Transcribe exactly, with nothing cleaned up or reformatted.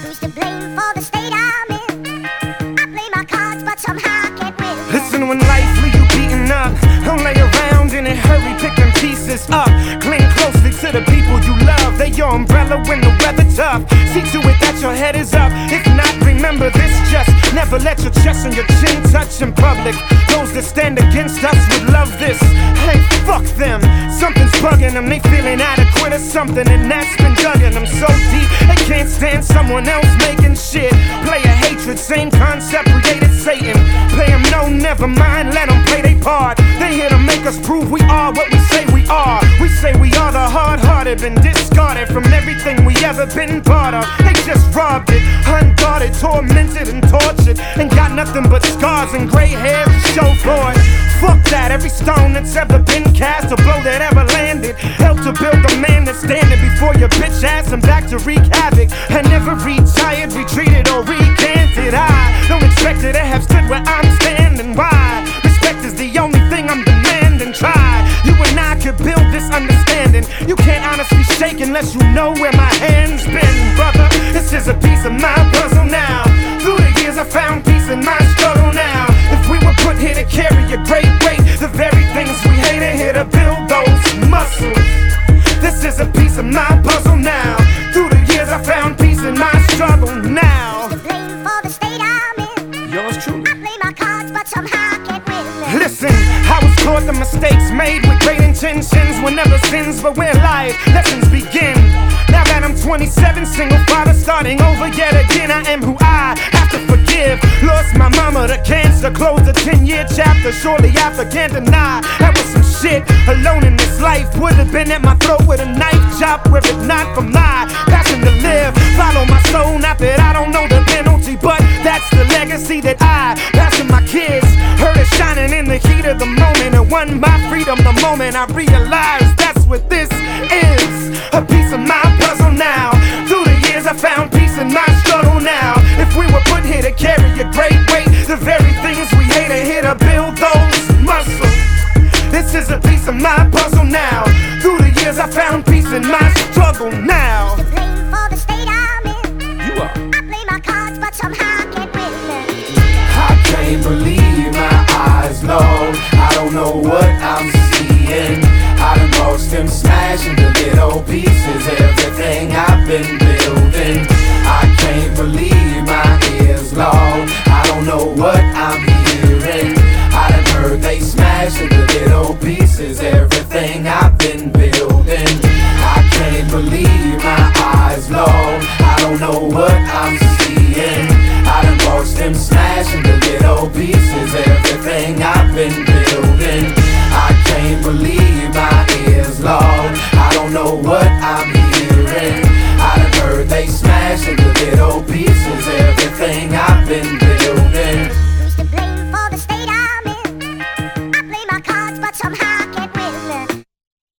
Who's to blame for the state I'm in? I play my cards, but somehow I can't win. Listen, when life leave you beaten up, don't lay around in a hurry picking pieces up. Cling closely to the people you love. They your umbrella when the weather tough. See to it that your head is up. If not, remember this, just never let your chest and your chin touch in public. Those that stand against us would love this. Hey, fuck them. Something's bugging them. They feeling adequate or something, and that's been jugging them so deep they can't stand someone else making shit. Play a hatred, same concept created Satan. Play them no, never mind, let them play their part. They here to make us prove we are what we say we are. We say we are the hard-hearted, been discarded from everything we ever been part of. They just robbed it, unguarded, tormented and tortured, and got nothing but scars and gray hair to show for it. Fuck that, every stone that's ever been cast, a blow that ever landed, helped to build the man that's standing before your bitch ass and back to wreak havoc. I never retired, retreated or recanted. I don't expect it to have stood where I'm standing. Why? Respect is the only thing I'm demanding. Try, you and I could build this understanding. You can't honestly shake unless you know where my hand's been, brother. This is a piece of my puzzle now. Through the years I found peace in my struggle now. If we were put here to carry a great weight, the very things we hate are here to build those muscles. This is a piece of my puzzle now. Through the years I found peace in my struggle now. Who's to blame for the state I'm in? Yours truly. I play my cards, but somehow I can't win. Listen, I was taught the mistakes made with great intentions were never sins, but where life lessons begin. Now that I'm twenty-seven, single father, starting over yet again, I am who I have to forgive. Lost my mama to cancer, closed a ten-year chapter. Surely after, can't deny that was some shit. Alone in this life, would have been at my throat with a knife chop, were it not for my passion to live. Follow my soul, not that I don't know the penalty, but that's the legacy that I pass to my kids. Heard it shining in the heat of the moment, and won my freedom the moment I realized that's what this is. A piece of my puzzle now. Through the years I found peace in my struggle now. If we were put here to carry a great weight, the very things we hate are here to build those muscles. This is a piece of my puzzle now. Through the years I found peace in my struggle now. Who's to blame for the state I'm in? You are. I play my cards, but somehow I can't win. I can't believe my eyes, Lord. I don't know what I'm seeing. I done lost them, smashing the little pieces, everything I've been building. I can't believe my ears, Lord. I don't know what I'm hearing. I done heard they smashing the little pieces, everything I've been building. I can't believe my eyes, Lord. I don't know what I'm seeing. I done lost them, smashing the little pieces, everything I've been building. I can't believe my ears, Lord. I don't know what I'm hearing. I done heard they smashing the little pieces, everything I've been building.